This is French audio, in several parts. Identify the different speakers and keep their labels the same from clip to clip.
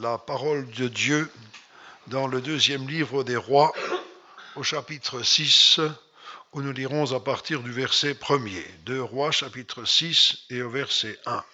Speaker 1: la parole de Dieu dans le deuxième livre des Rois, au chapitre 6, où nous lirons à partir du verset 1er. 2 Rois, chapitre 6 et au verset 1.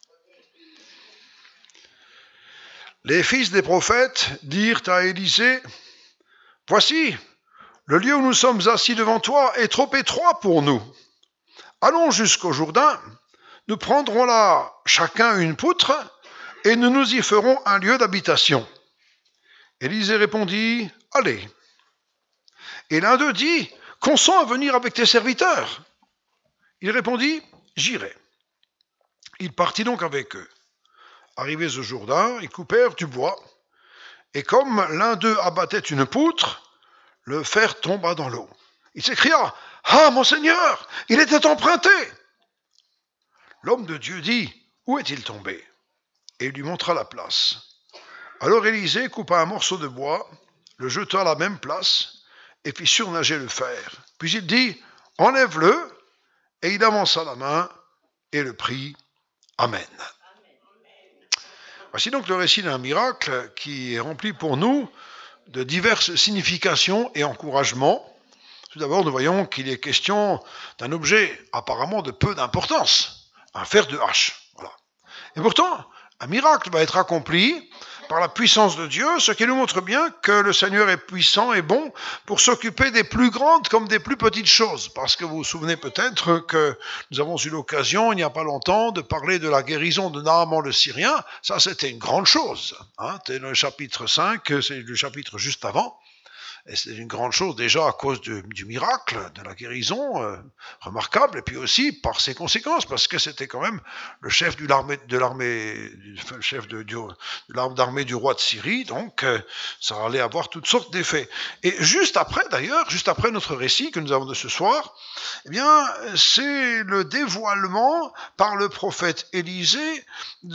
Speaker 1: Les fils des prophètes dirent à Élisée, « Voici, le lieu où nous sommes assis devant toi est trop étroit pour nous. Allons jusqu'au Jourdain, nous prendrons là chacun une poutre, et nous nous y ferons un lieu d'habitation. » Élisée répondit, « Allez. » Et l'un d'eux dit, « Consens à venir avec tes serviteurs. » Il répondit, « J'irai. » Il partit donc avec eux. Arrivés au Jourdain, ils coupèrent du bois, et comme l'un d'eux abattait une poutre, le fer tomba dans l'eau. Il s'écria, « Ah, mon Seigneur, il était emprunté !» L'homme de Dieu dit, « Où est-il tombé ?» Et il lui montra la place. Alors Élisée coupa un morceau de bois, le jeta à la même place, et fit surnager le fer. Puis il dit, « Enlève-le !» Et il avança la main et le prit. Amen. Voici donc le récit d'un miracle qui est rempli pour nous de diverses significations et encouragements. Tout d'abord, nous voyons qu'il est question d'un objet apparemment de peu d'importance, un fer de hache. Voilà. Et pourtant, un miracle va être accompli par la puissance de Dieu, ce qui nous montre bien que le Seigneur est puissant et bon pour s'occuper des plus grandes comme des plus petites choses. Parce que vous vous souvenez peut-être que nous avons eu l'occasion, il n'y a pas longtemps, de parler de la guérison de Naaman le Syrien. Ça, c'était une grande chose. C'était le chapitre 5, c'est le chapitre juste avant. Et c'est une grande chose déjà à cause du miracle, de la guérison remarquable, et puis aussi par ses conséquences, parce que c'était quand même le chef de l'armée du roi de Syrie, donc ça allait avoir toutes sortes d'effets. Et juste après notre récit que nous avons de ce soir, eh bien, c'est le dévoilement par le prophète Élisée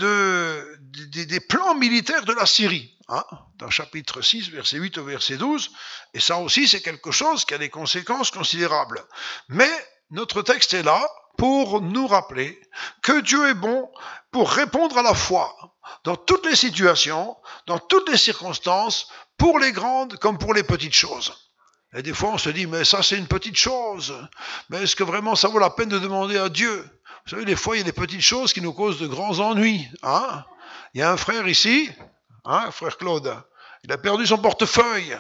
Speaker 1: des plans militaires de la Syrie. Dans chapitre 6, verset 8 au verset 12, et ça aussi c'est quelque chose qui a des conséquences considérables. Mais notre texte est là pour nous rappeler que Dieu est bon pour répondre à la foi dans toutes les situations, dans toutes les circonstances, pour les grandes comme pour les petites choses. Et des fois on se dit, mais ça c'est une petite chose, mais est-ce que vraiment ça vaut la peine de demander à Dieu ? Vous savez, des fois il y a des petites choses qui nous causent de grands ennuis. Il y a un frère ici, frère Claude, il a perdu son portefeuille.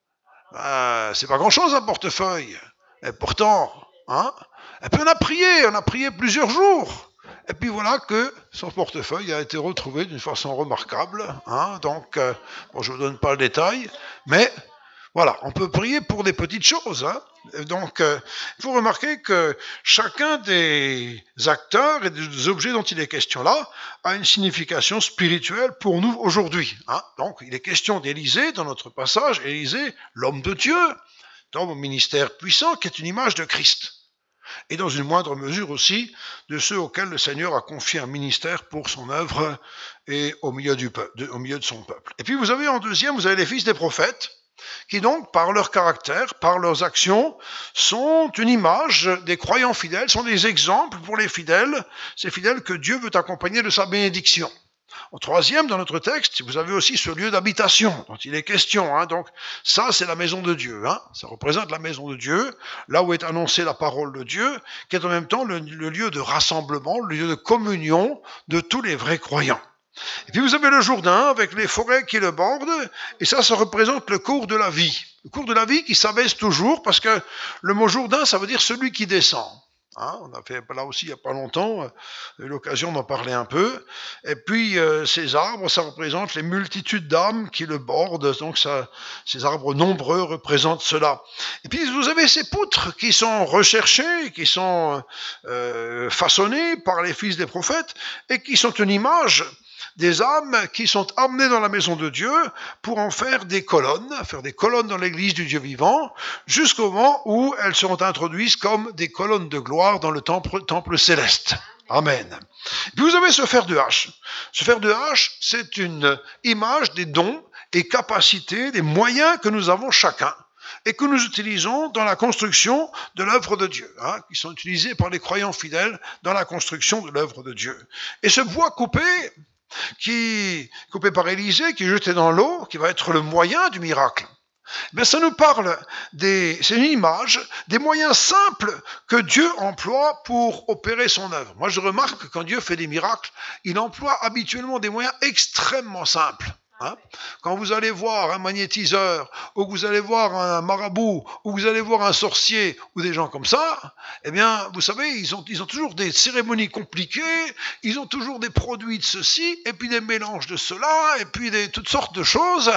Speaker 1: C'est pas grand-chose un portefeuille. Et pourtant, et puis on a prié plusieurs jours. Et puis voilà que son portefeuille a été retrouvé d'une façon remarquable. Donc, je ne vous donne pas le détail, mais voilà, on peut prier pour des petites choses. Donc, il faut remarquer que chacun des acteurs et des objets dont il est question là a une signification spirituelle pour nous aujourd'hui. Donc, il est question d'Élisée dans notre passage, Élisée, l'homme de Dieu, dans mon ministère puissant, qui est une image de Christ. Et dans une moindre mesure aussi de ceux auxquels le Seigneur a confié un ministère pour son œuvre et au milieu de son peuple. Et puis vous avez en deuxième, vous avez les fils des prophètes, qui donc, par leur caractère, par leurs actions, sont une image des croyants fidèles, sont des exemples pour les fidèles, ces fidèles que Dieu veut accompagner de sa bénédiction. En troisième, dans notre texte, vous avez aussi ce lieu d'habitation dont il est question. Donc ça, c'est la maison de Dieu. Ça représente la maison de Dieu, là où est annoncée la parole de Dieu, qui est en même temps le lieu de rassemblement, le lieu de communion de tous les vrais croyants. Et puis vous avez le Jourdain avec les forêts qui le bordent, et ça représente le cours de la vie. Le cours de la vie qui s'abaisse toujours, parce que le mot Jourdain, ça veut dire celui qui descend. On a fait là aussi il n'y a pas longtemps l'occasion d'en parler un peu. Et puis ces arbres, ça représente les multitudes d'âmes qui le bordent, donc ces arbres nombreux représentent cela. Et puis vous avez ces poutres qui sont recherchées, qui sont façonnées par les fils des prophètes, et qui sont une image des âmes qui sont amenées dans la maison de Dieu pour en faire des colonnes dans l'église du Dieu vivant, jusqu'au moment où elles seront introduites comme des colonnes de gloire dans le temple céleste. Amen. Puis vous avez ce fer de hache. Ce fer de hache, c'est une image des dons et capacités, des moyens que nous avons chacun et que nous utilisons dans la construction de l'œuvre de Dieu, qui sont utilisés par les croyants fidèles dans la construction de l'œuvre de Dieu. Et ce bois coupé, coupé par Élisée, qui est jeté dans l'eau, qui va être le moyen du miracle. Mais ça nous parle c'est une image des moyens simples que Dieu emploie pour opérer son œuvre. Moi, je remarque que quand Dieu fait des miracles, il emploie habituellement des moyens extrêmement simples. Quand vous allez voir un magnétiseur, ou que vous allez voir un marabout, ou vous allez voir un sorcier, ou des gens comme ça, eh bien, vous savez, ils ont toujours des cérémonies compliquées, ils ont toujours des produits de ceci, et puis des mélanges de cela, et puis toutes sortes de choses.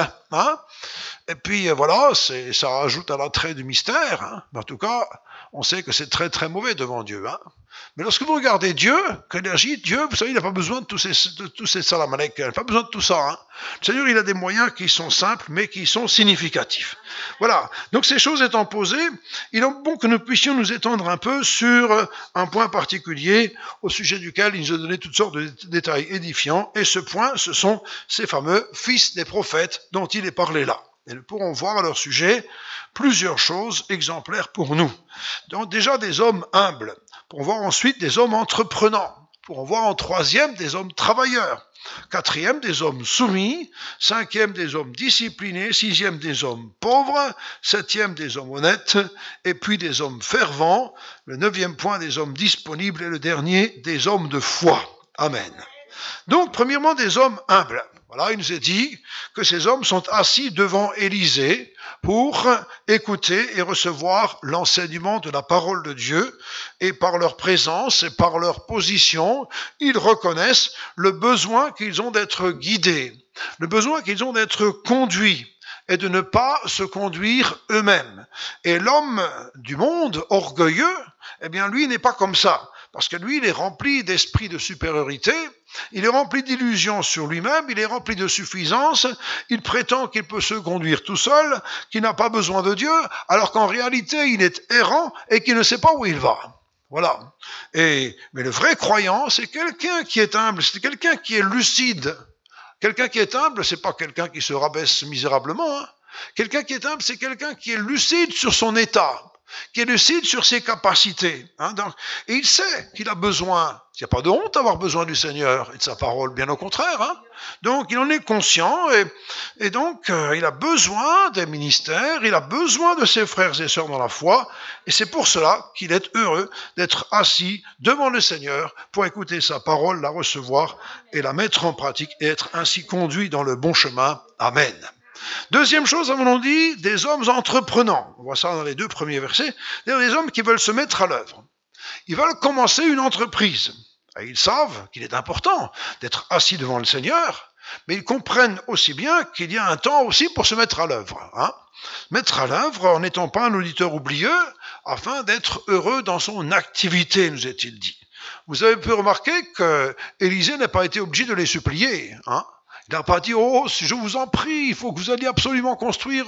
Speaker 1: Et puis voilà, ça rajoute à l'attrait du mystère. Mais en tout cas, on sait que c'est très très mauvais devant Dieu. Mais lorsque vous regardez Dieu, quand il agit, Dieu, vous savez, il n'a pas besoin de tous ces salamalek, il n'a pas besoin de tout ça. Le Seigneur, il a des moyens qui sont simples, mais qui sont significatifs. Voilà. Donc ces choses étant posées, il est bon que nous puissions nous étendre un peu sur un point particulier au sujet duquel il nous a donné toutes sortes de détails édifiants. Et ce point, ce sont ces fameux fils des prophètes dont il est parlé là. Et nous pourrons voir à leur sujet plusieurs choses exemplaires pour nous. Donc déjà des hommes humbles, pour voir ensuite des hommes entreprenants, pour voir en troisième des hommes travailleurs, quatrième des hommes soumis, cinquième des hommes disciplinés, sixième des hommes pauvres, septième des hommes honnêtes, et puis des hommes fervents, le neuvième point des hommes disponibles et le dernier des hommes de foi. Amen. Donc premièrement des hommes humbles. Voilà, il nous est dit que ces hommes sont assis devant Élisée pour écouter et recevoir l'enseignement de la parole de Dieu, et par leur présence et par leur position, ils reconnaissent le besoin qu'ils ont d'être guidés, le besoin qu'ils ont d'être conduits et de ne pas se conduire eux-mêmes. Et l'homme du monde, orgueilleux, eh bien lui n'est pas comme ça. Parce que lui, il est rempli d'esprit de supériorité, il est rempli d'illusions sur lui-même, il est rempli de suffisance, il prétend qu'il peut se conduire tout seul, qu'il n'a pas besoin de Dieu, alors qu'en réalité, il est errant et qu'il ne sait pas où il va. Voilà. Mais le vrai croyant, c'est quelqu'un qui est humble, c'est quelqu'un qui est lucide. Quelqu'un qui est humble, c'est pas quelqu'un qui se rabaisse misérablement. Quelqu'un qui est humble, c'est quelqu'un qui est lucide sur son état, qui est lucide sur ses capacités. Et il sait qu'il a besoin, il n'y a pas de honte d'avoir besoin du Seigneur et de sa parole, bien au contraire. Donc il en est conscient et donc il a besoin des ministères, il a besoin de ses frères et sœurs dans la foi, et c'est pour cela qu'il est heureux d'être assis devant le Seigneur pour écouter sa parole, la recevoir et la mettre en pratique et être ainsi conduit dans le bon chemin. Amen. Deuxième chose, nous avons dit, des hommes entreprenants. On voit ça dans les 2 premiers versets. Des hommes qui veulent se mettre à l'œuvre. Ils veulent commencer une entreprise. Et ils savent qu'il est important d'être assis devant le Seigneur, mais ils comprennent aussi bien qu'il y a un temps aussi pour se mettre à l'œuvre. Mettre à l'œuvre en n'étant pas un auditeur oublieux, afin d'être heureux dans son activité, nous est-il dit. Vous avez pu remarquer que Élisée n'a pas été obligé de les supplier. Il n'a pas dit, je vous en prie, il faut que vous alliez absolument construire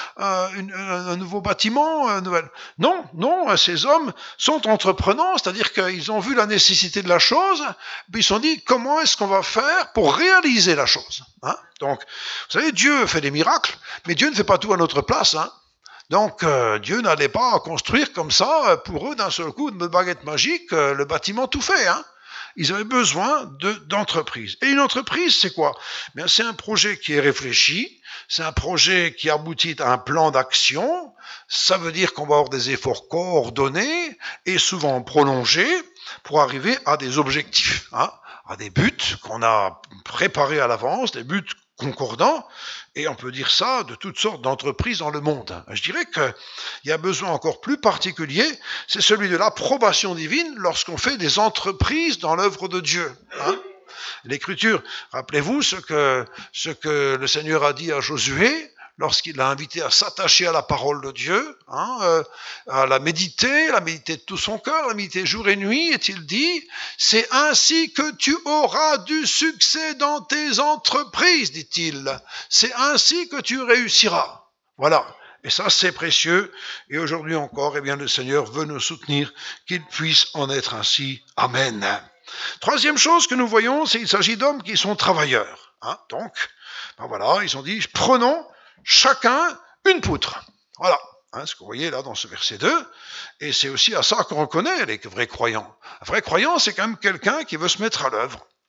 Speaker 1: un nouveau bâtiment. Non, ces hommes sont entreprenants, c'est-à-dire qu'ils ont vu la nécessité de la chose, puis ils se sont dit, comment est-ce qu'on va faire pour réaliser la chose. Donc, vous savez, Dieu fait des miracles, mais Dieu ne fait pas tout à notre place. Donc, Dieu n'allait pas construire comme ça, pour eux, d'un seul coup, de baguette magique, le bâtiment tout fait. Ils avaient besoin d'entreprise. Et une entreprise, c'est quoi ? Bien, c'est un projet qui est réfléchi, c'est un projet qui aboutit à un plan d'action. Ça veut dire qu'on va avoir des efforts coordonnés et souvent prolongés pour arriver à des objectifs, à des buts qu'on a préparés à l'avance, des buts concordants, et on peut dire ça de toutes sortes d'entreprises dans le monde. Je dirais qu'il y a besoin encore plus particulier, c'est celui de l'approbation divine lorsqu'on fait des entreprises dans l'œuvre de Dieu. L'Écriture, rappelez-vous ce que le Seigneur a dit à Josué, lorsqu'il l'a invité à s'attacher à la parole de Dieu, à la méditer de tout son cœur, la méditer jour et nuit, est-il dit, c'est ainsi que tu auras du succès dans tes entreprises, dit-il. C'est ainsi que tu réussiras. Voilà. Et ça, c'est précieux. Et aujourd'hui encore, le Seigneur veut nous soutenir qu'il puisse en être ainsi. Amen. Troisième chose que nous voyons, c'est qu'il s'agit d'hommes qui sont travailleurs. Donc, ils ont dit, prenons chacun une poutre. Voilà, ce que vous voyez là dans ce verset 2. Et c'est aussi à ça qu'on reconnaît les vrais croyants. Un vrai croyant, c'est quand même quelqu'un qui veut se mettre à l'œuvre.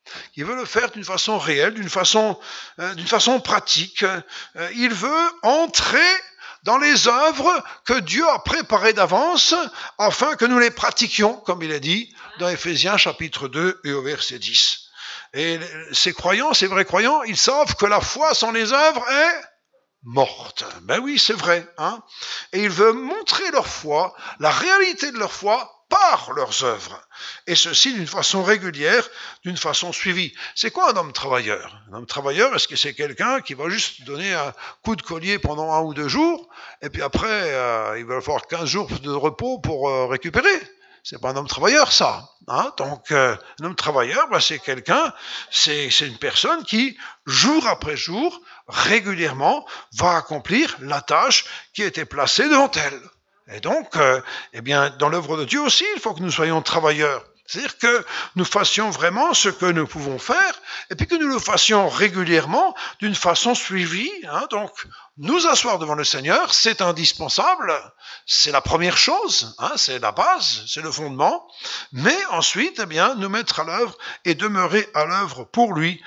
Speaker 1: Il veut le faire d'une façon réelle, d'une façon pratique. Il veut entrer dans les œuvres que Dieu a préparées d'avance afin que nous les pratiquions, comme il est dit dans Éphésiens chapitre 2 et au verset 10. Et ces croyants, ces vrais croyants, ils savent que la foi sans les œuvres est morte. Ben oui, c'est vrai. Hein? Et il veut montrer leur foi, la réalité de leur foi, par leurs œuvres. Et ceci d'une façon régulière, d'une façon suivie. C'est quoi un homme travailleur? Un homme travailleur, est-ce que c'est quelqu'un qui va juste donner un coup de collier pendant 1 ou 2 jours, et puis après, il va falloir 15 jours de repos pour récupérer? C'est pas un homme travailleur, ça. Hein? Donc, un homme travailleur, c'est quelqu'un, c'est une personne qui, jour après jour, régulièrement, va accomplir la tâche qui a été placée devant elle. Et donc, dans l'œuvre de Dieu aussi, il faut que nous soyons travailleurs. C'est-à-dire que nous fassions vraiment ce que nous pouvons faire, et puis que nous le fassions régulièrement, d'une façon suivie. Hein. Donc, nous asseoir devant le Seigneur, c'est indispensable, c'est la première chose, hein, c'est la base, c'est le fondement. Mais ensuite, nous mettre à l'œuvre et demeurer à l'œuvre pour lui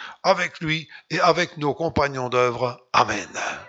Speaker 1: et avec nos compagnons d'œuvre. Amen.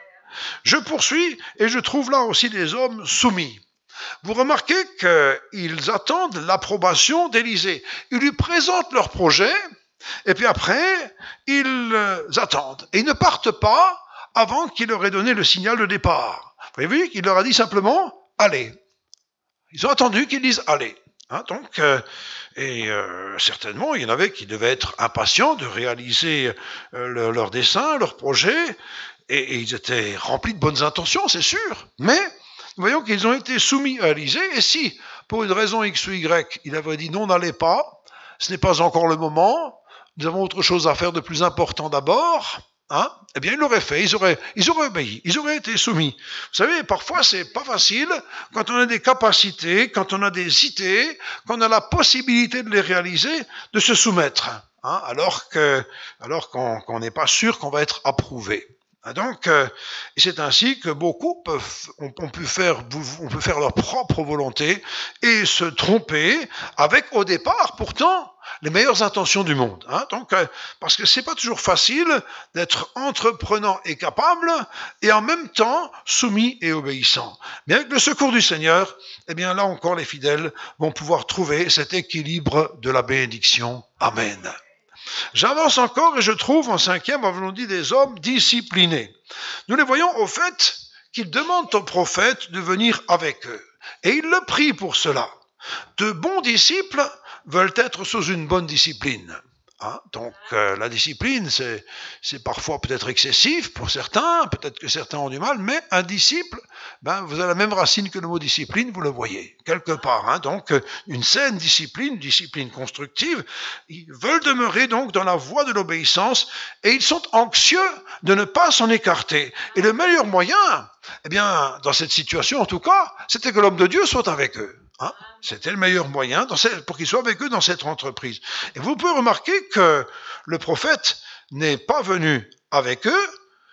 Speaker 1: Je poursuis et je trouve là aussi des hommes soumis. Vous remarquez qu'ils attendent l'approbation d'Élisée. Ils lui présentent leur projet et puis après, ils attendent. Et ils ne partent pas avant qu'il leur ait donné le signal de départ. Vous avez vu qu'il leur a dit simplement « allez ». Ils ont attendu qu'ils disent « allez ». Hein, donc, certainement, il y en avait qui devaient être impatients de réaliser leur dessein, leur projet. Et ils étaient remplis de bonnes intentions, c'est sûr. Mais nous voyons qu'ils ont été soumis à Élisée. Et si, pour une raison X ou Y, il avait dit non, n'allez pas, ce n'est pas encore le moment, nous avons autre chose à faire de plus important d'abord, hein, eh bien, ils l'auraient fait, ils auraient obéi, ils auraient été soumis. Vous savez, parfois, c'est pas facile, quand on a des capacités, quand on a des idées, quand on a la possibilité de les réaliser, de se soumettre, hein, alors qu'on n'est pas sûr qu'on va être approuvé. Donc, c'est ainsi que beaucoup on peut faire leur propre volonté et se tromper avec, au départ, pourtant, les meilleures intentions du monde. Hein. Donc, parce que c'est pas toujours facile d'être entreprenant et capable et en même temps soumis et obéissant. Mais avec le secours du Seigneur, là encore, les fidèles vont pouvoir trouver cet équilibre de la bénédiction. Amen. J'avance encore et je trouve en 5e, avons dit, des hommes disciplinés. Nous les voyons au fait qu'ils demandent au prophète de venir avec eux. Et ils le prient pour cela. De bons disciples veulent être sous une bonne discipline. Hein? Donc la discipline, c'est parfois peut-être excessif pour certains, peut-être que certains ont du mal, mais un disciple, vous avez la même racine que le mot discipline, vous le voyez, quelque part. Hein? Donc une saine discipline, discipline constructive, ils veulent demeurer donc dans la voie de l'obéissance et ils sont anxieux de ne pas s'en écarter. Et le meilleur moyen, dans cette situation en tout cas, c'était que l'homme de Dieu soit avec eux. Hein? C'était le meilleur moyen pour qu'ils soient avec eux dans cette entreprise. Et vous pouvez remarquer que le prophète n'est pas venu avec eux,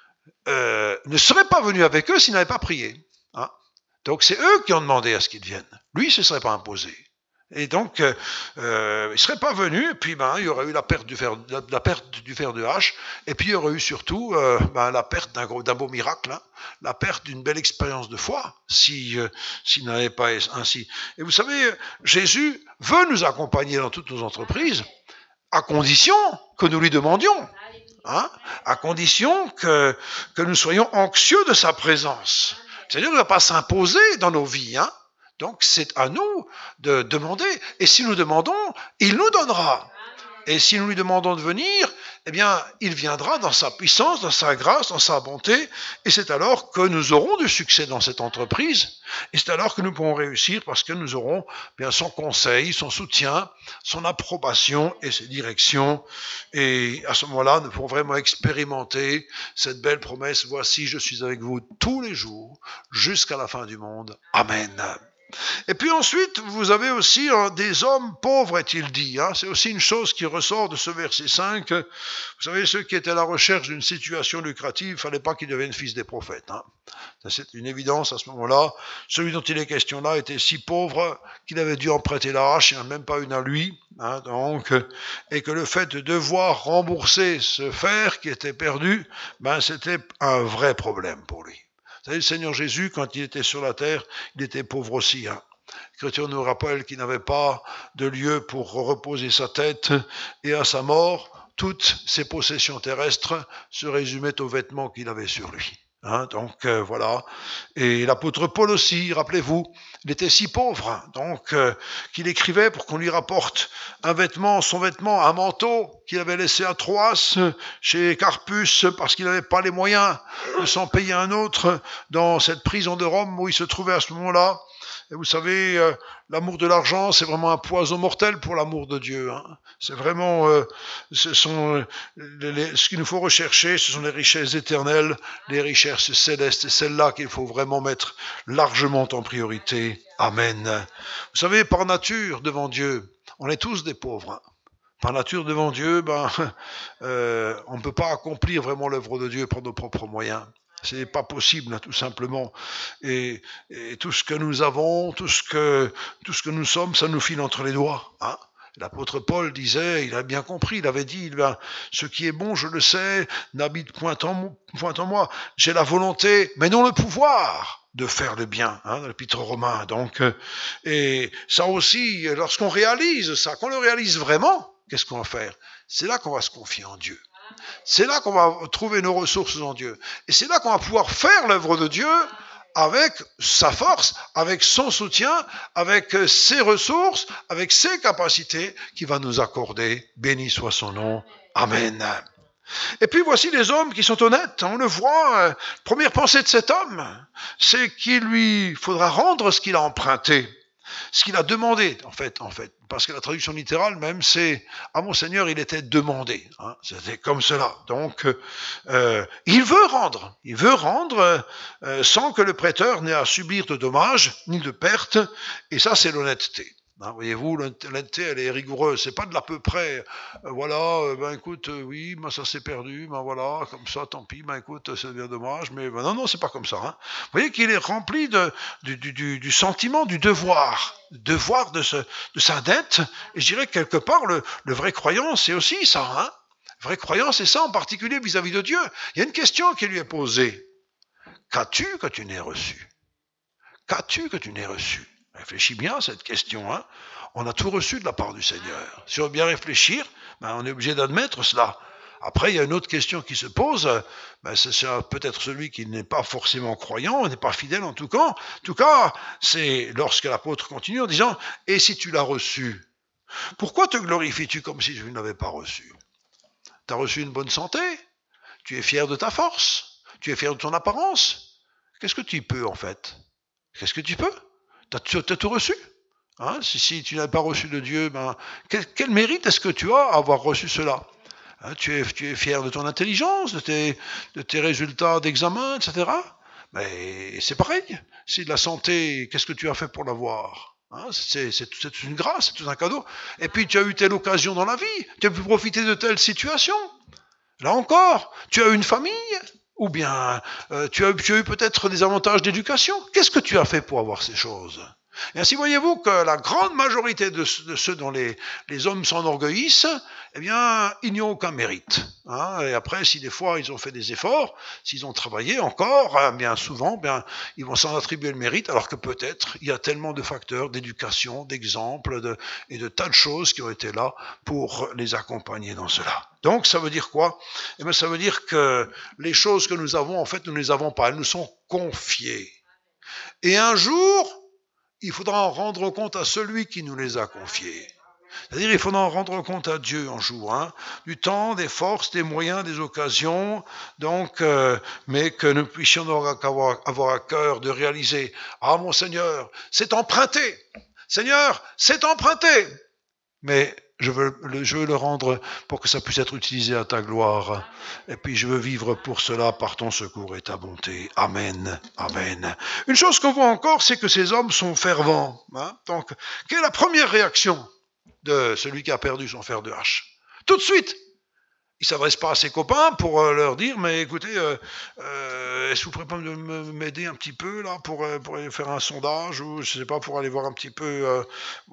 Speaker 1: ne serait pas venu avec eux s'il n'avait pas prié. Hein? Donc c'est eux qui ont demandé à ce qu'ils viennent. Lui, il ne se serait pas imposé. Et donc, il ne serait pas venu, et puis il y aurait eu la perte du fer de hache, et puis il y aurait eu surtout la perte d'un beau miracle, hein, la perte d'une belle expérience de foi, s'il n'avait pas ainsi. Et vous savez, Jésus veut nous accompagner dans toutes nos entreprises, à condition que nous lui demandions, hein, à condition que nous soyons anxieux de sa présence. C'est-à-dire qu'il ne va pas s'imposer dans nos vies, hein. Donc, c'est à nous de demander. Et si nous demandons, il nous donnera. Et si nous lui demandons de venir, il viendra dans sa puissance, dans sa grâce, dans sa bonté. Et c'est alors que nous aurons du succès dans cette entreprise. Et c'est alors que nous pourrons réussir parce que nous aurons son conseil, son soutien, son approbation et ses directions. Et à ce moment-là, nous pourrons vraiment expérimenter cette belle promesse. Voici, je suis avec vous tous les jours jusqu'à la fin du monde. Amen. Et puis ensuite, vous avez aussi des hommes pauvres, est-il dit. C'est aussi une chose qui ressort de ce verset 5. Vous savez, ceux qui étaient à la recherche d'une situation lucrative, il ne fallait pas qu'ils deviennent fils des prophètes. C'est une évidence à ce moment-là. Celui dont il est question là était si pauvre qu'il avait dû emprunter la hache, il n'y en a même pas une à lui. Et que le fait de devoir rembourser ce fer qui était perdu, c'était un vrai problème pour lui. Vous savez, le Seigneur Jésus, quand il était sur la terre, il était pauvre aussi. L'Écriture nous rappelle qu'il n'avait pas de lieu pour reposer sa tête, et à sa mort, toutes ses possessions terrestres se résumaient aux vêtements qu'il avait sur lui. Voilà. Et l'apôtre Paul aussi, rappelez-vous, il était si pauvre, qu'il écrivait pour qu'on lui rapporte son vêtement, un manteau qu'il avait laissé à Troas, chez Carpus, parce qu'il n'avait pas les moyens de s'en payer un autre dans cette prison de Rome où il se trouvait à ce moment-là. Et vous savez, l'amour de l'argent, c'est vraiment un poison mortel pour l'amour de Dieu. C'est vraiment, ce qu'il nous faut rechercher, ce sont les richesses éternelles, les richesses célestes, et celles-là qu'il faut vraiment mettre largement en priorité. Amen. Vous savez, par nature, devant Dieu, on est tous des pauvres. Par nature, devant Dieu, on ne peut pas accomplir vraiment l'œuvre de Dieu par nos propres moyens. C'est pas possible, tout simplement. Et tout ce que nous avons, tout ce que nous sommes, ça nous file entre les doigts. L'apôtre Paul disait, il a bien compris, il avait dit, ce qui est bon, je le sais, n'habite point en moi. J'ai la volonté, mais non le pouvoir de faire le bien, dans l'épître aux Romains. Et ça aussi, lorsqu'on réalise ça, qu'on le réalise vraiment, qu'est-ce qu'on va faire? C'est là qu'on va se confier en Dieu. C'est là qu'on va trouver nos ressources en Dieu. Et c'est là qu'on va pouvoir faire l'œuvre de Dieu avec sa force, avec son soutien, avec ses ressources, avec ses capacités qu'il va nous accorder. Béni soit son nom. Amen. Et puis voici les hommes qui sont honnêtes. On le voit, première pensée de cet homme, c'est qu'il lui faudra rendre ce qu'il a emprunté. Ce qu'il a demandé, en fait, parce que la traduction littérale même, c'est « à mon Seigneur, il était demandé ». C'était comme cela. Donc, il veut rendre sans que le prêteur n'ait à subir de dommages ni de pertes, et ça, c'est l'honnêteté. Voyez-vous, l'honnêteté, elle est rigoureuse. C'est pas de l'à peu près. Écoute, oui, ça s'est perdu. Voilà, comme ça, tant pis. Écoute, c'est bien dommage. Mais non, c'est pas comme ça. Vous voyez qu'il est rempli du sentiment du devoir de sa dette. Et je dirais que quelque part, le vrai croyant, c'est aussi ça. Le vrai croyant, c'est ça, en particulier vis-à-vis de Dieu. Il y a une question qui lui est posée. Qu'as-tu que tu n'aies reçu? Qu'as-tu que tu n'aies reçu? Réfléchis bien à cette question. On a tout reçu de la part du Seigneur. Si on veut bien réfléchir, on est obligé d'admettre cela. Après, il y a une autre question qui se pose. C'est peut-être celui qui n'est pas forcément croyant, n'est pas fidèle en tout cas. En tout cas, c'est lorsque l'apôtre continue en disant « Et si tu l'as reçu, pourquoi te glorifies-tu comme si tu ne l'avais pas reçu? Tu as reçu une bonne santé? Tu es fier de ta force? Tu es fier de ton apparence? Qu'est-ce que tu peux en fait? Qu'est-ce que tu peux? Tu as tout reçu? Si tu n'as pas reçu de Dieu, quel mérite est-ce que tu as à avoir reçu cela? Tu es fier de ton intelligence, de tes résultats d'examen, etc. Mais c'est pareil. Si de la santé, qu'est-ce que tu as fait pour l'avoir? C'est une grâce, c'est tout un cadeau. Et puis tu as eu telle occasion dans la vie, tu as pu profiter de telle situation. Là encore, tu as eu une famille, ou bien tu as eu peut-être des avantages d'éducation. Qu'est-ce que tu as fait pour avoir ces choses? Et ainsi voyez-vous que la grande majorité de ceux dont les hommes s'enorgueillissent, ils n'y ont aucun mérite. Et après, si des fois ils ont fait des efforts, s'ils ont travaillé encore, bien souvent, ils vont s'en attribuer le mérite, alors que peut-être il y a tellement de facteurs d'éducation, d'exemples et de tas de choses qui ont été là pour les accompagner dans cela. Donc ça veut dire quoi? Ça veut dire que les choses que nous avons, en fait, nous ne les avons pas, elles nous sont confiées. Et un jour, il faudra en rendre compte à celui qui nous les a confiés. C'est-à-dire, il faudra en rendre compte à Dieu un jour, du temps, des forces, des moyens, des occasions, mais que nous puissions avoir à cœur de réaliser, mon Seigneur, c'est emprunté. Seigneur, c'est emprunté. Mais je veux le rendre pour que ça puisse être utilisé à ta gloire. Et puis je veux vivre pour cela par ton secours et ta bonté. Amen. Amen. Une chose qu'on voit encore, c'est que ces hommes sont fervents. Hein. Donc, quelle est la première réaction de celui qui a perdu son fer de hache? Tout de suite, il ne s'adresse pas à ses copains pour leur dire, mais écoutez, est-ce que vous pourriez pas m'aider un petit peu là pour aller faire un sondage ou je sais pas pour aller voir un petit peu,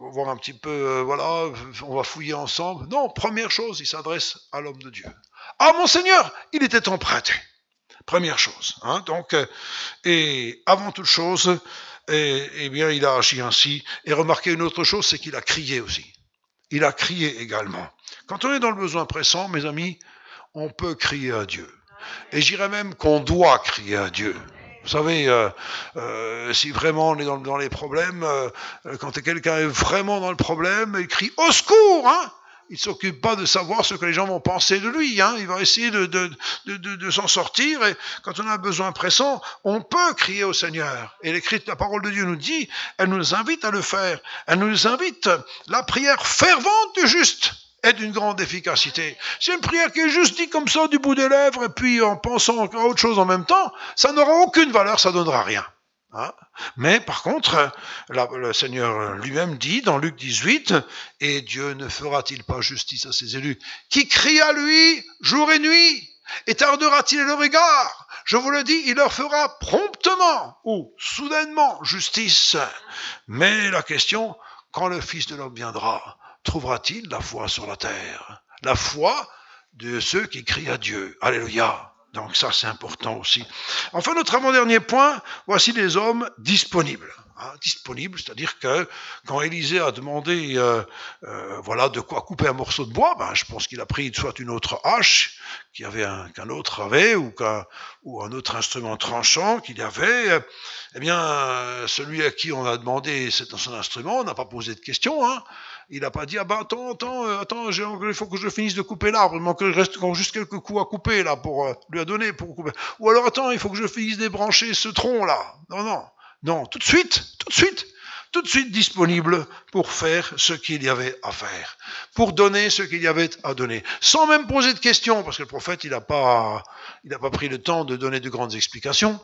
Speaker 1: voilà, on va fouiller ensemble. Non, première chose, il s'adresse à l'homme de Dieu. Ah mon Seigneur, il était emprunté. Première chose. Hein, donc, et avant toute chose, eh bien, il a agi ainsi. Et remarquez une autre chose, c'est qu'il a crié aussi. Il a crié également. Quand on est dans le besoin pressant, mes amis, on peut crier à Dieu. Et je dirais même qu'on doit crier à Dieu. Vous savez, si vraiment on est dans les problèmes, quand quelqu'un est vraiment dans le problème, il crie « Au secours !» hein. Il ne s'occupe pas de savoir ce que les gens vont penser de lui. Hein. Il va essayer de s'en sortir. Et quand on a un besoin pressant, on peut crier au Seigneur. Et la parole de Dieu nous dit, elle nous invite à le faire. Elle nous invite, la prière fervente du juste est d'une grande efficacité. C'est une prière qui est juste dite comme ça du bout des lèvres et puis en pensant à autre chose en même temps, ça n'aura aucune valeur, ça ne donnera rien. Hein? Mais par contre, le Seigneur lui-même dit dans Luc 18, « Et Dieu ne fera-t-il pas justice à ses élus qui crient à lui jour et nuit? Et tardera-t-il le regard? Je vous le dis, il leur fera promptement ou soudainement justice. Mais la question, quand le Fils de l'homme viendra, trouvera-t-il la foi sur la terre? La foi de ceux qui crient à Dieu. Alléluia. Donc ça, c'est important aussi. Enfin, notre avant-dernier point, voici les hommes disponibles. Hein, disponibles, c'est-à-dire que quand Élisée a demandé voilà, de quoi couper un morceau de bois, je pense qu'il a pris soit une autre hache qu'un autre avait, ou un autre instrument tranchant qu'il avait. Eh bien, celui à qui on a demandé son instrument, on n'a pas posé de questions. Hein. Il n'a pas dit, attends, il faut que je finisse de couper l'arbre, il manque juste quelques coups à couper là pour lui donner pour couper. Ou alors attends, il faut que je finisse débrancher ce tronc là. Non, tout de suite disponible pour faire ce qu'il y avait à faire, pour donner ce qu'il y avait à donner, sans même poser de questions, parce que le prophète il n'a pas pris le temps de donner de grandes explications.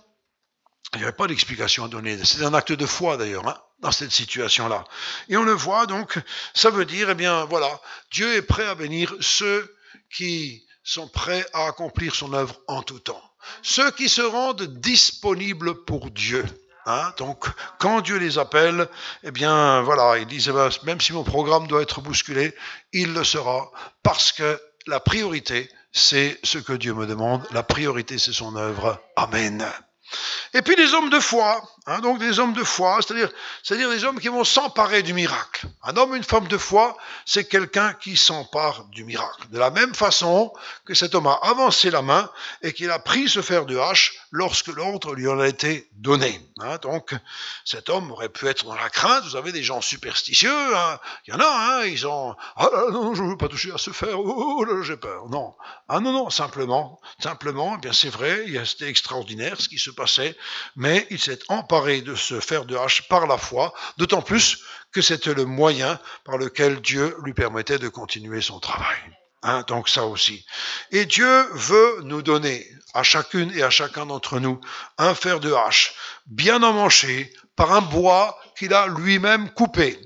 Speaker 1: Il n'y avait pas d'explication à donner. C'est un acte de foi d'ailleurs, hein, dans cette situation-là. Et on le voit donc, ça veut dire, eh bien voilà, Dieu est prêt à bénir ceux qui sont prêts à accomplir son œuvre en tout temps. Ceux qui se rendent disponibles pour Dieu. Hein, donc, quand Dieu les appelle, eh bien voilà, ils disent, même si mon programme doit être bousculé, il le sera, parce que la priorité, c'est ce que Dieu me demande. La priorité, c'est son œuvre. Amen. Et puis des hommes de foi, hein, donc des hommes de foi, c'est-à-dire des hommes qui vont s'emparer du miracle. Un homme, une femme de foi, c'est quelqu'un qui s'empare du miracle. De la même façon que cet homme a avancé la main et qu'il a pris ce fer de hache lorsque l'autre lui en a été donné. Hein, donc cet homme aurait pu être dans la crainte. Vous avez des gens superstitieux, hein, il y en a, hein, ils ont « Ah là, non, je ne veux pas toucher à ce fer, oh là, j'ai peur ». Non, non, simplement, eh bien c'est vrai, c'était extraordinaire ce qui se passait, mais il s'est emparé de ce fer de hache par la foi, d'autant plus que c'était le moyen par lequel Dieu lui permettait de continuer son travail. Hein, donc ça aussi. Et Dieu veut nous donner à chacune et à chacun d'entre nous un fer de hache bien emmanché par un bois qu'il a lui-même coupé.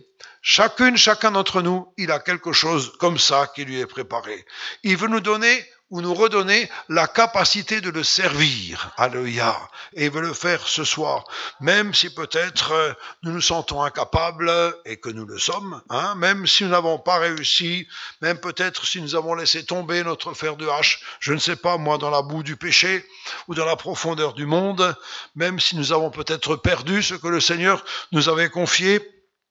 Speaker 1: Chacun d'entre nous, il a quelque chose comme ça qui lui est préparé. Il veut nous donner ou nous redonner la capacité de le servir. Alléluia. Et il veut le faire ce soir. Même si peut-être nous nous sentons incapables et que nous le sommes, hein, même si nous n'avons pas réussi, même peut-être si nous avons laissé tomber notre fer de hache, je ne sais pas, moi, dans la boue du péché ou dans la profondeur du monde, même si nous avons peut-être perdu ce que le Seigneur nous avait confié,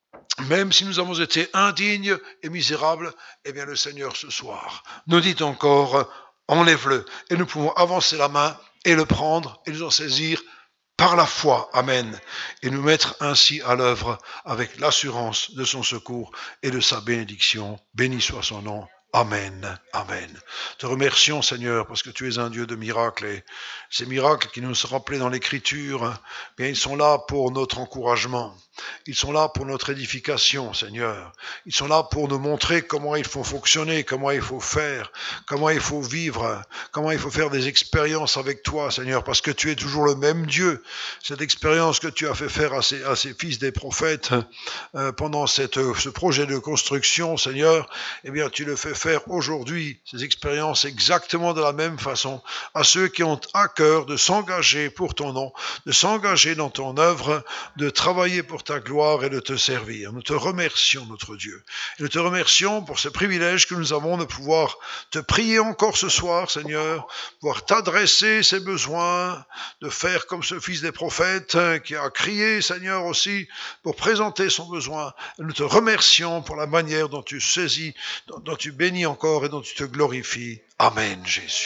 Speaker 1: même si nous avons été indignes et misérables, eh bien le Seigneur ce soir nous dit encore, enlève-le, et nous pouvons avancer la main et le prendre et nous en saisir par la foi, amen, et nous mettre ainsi à l'œuvre avec l'assurance de son secours et de sa bénédiction. Béni soit son nom. Amen, amen. Te remercions, Seigneur, parce que tu es un Dieu de miracles, et ces miracles qui nous sont rappelés dans l'Écriture, bien, ils sont là pour notre encouragement. Ils sont là pour notre édification, Seigneur. Ils sont là pour nous montrer comment il faut fonctionner, comment il faut faire, comment il faut vivre, comment il faut faire des expériences avec toi, Seigneur, parce que tu es toujours le même Dieu. Cette expérience que tu as fait faire à ces fils des prophètes pendant ce projet de construction, Seigneur, eh bien, tu le fais faire aujourd'hui, ces expériences exactement de la même façon, à ceux qui ont à cœur de s'engager pour ton nom, de s'engager dans ton œuvre, de travailler pour ta gloire et de te servir. Nous te remercions, notre Dieu. Et nous te remercions pour ce privilège que nous avons de pouvoir te prier encore ce soir, Seigneur, pouvoir t'adresser ses besoins, de faire comme ce fils des prophètes qui a crié, Seigneur, aussi, pour présenter son besoin. Et nous te remercions pour la manière dont tu saisis, dont tu bénis encore et dont tu te glorifies. Amen, Jésus.